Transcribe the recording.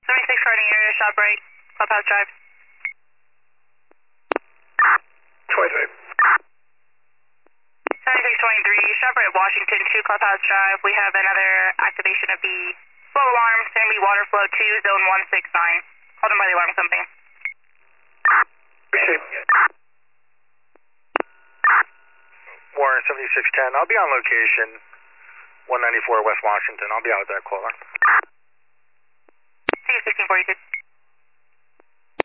76 running area, shop right, Clubhouse Drive. 23. 7623, shop right, Washington 2, Clubhouse Drive. We have another activation of the flow alarm. It's going to be water flow 2, zone 169. Called in by the alarm company. Receive. Warren 7610, I'll be on location 194 West Washington. I'll be out with that caller. See you 1642.